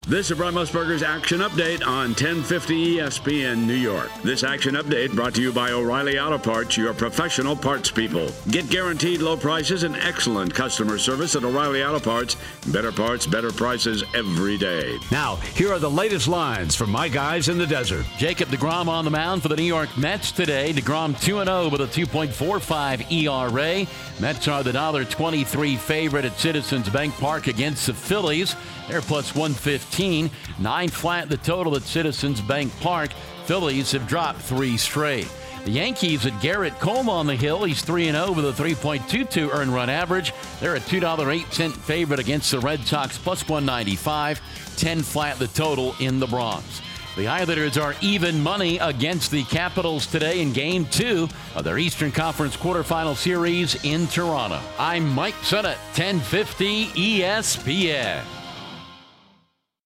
This is Brent Musburger's Action Update on 1050 ESPN New York. This Action Update brought to you by O'Reilly Auto Parts, your professional parts people. Get guaranteed low prices and excellent customer service at O'Reilly Auto Parts. Better parts, better prices every day. Now, here are the latest lines from my guys in the desert. Jacob deGrom on the mound for the New York Mets today. deGrom 2-0 with a 2.45 ERA. Mets are the $1.23 favorite at Citizens Bank Park against the Phillies. They're plus 115. 9 flat the total at Citizens Bank Park. Phillies have dropped 3 straight. The Yankees at Garrett Cole on the hill. He's 3-0 with a 3.22 earned run average. They're a $2.08 favorite against the Red Sox, plus 195. 10 flat the total in the Bronx. The Islanders are even money against the Capitals today in Game 2 of their Eastern Conference quarterfinal series in Toronto. I'm Mike Sennett, 1050 ESPN.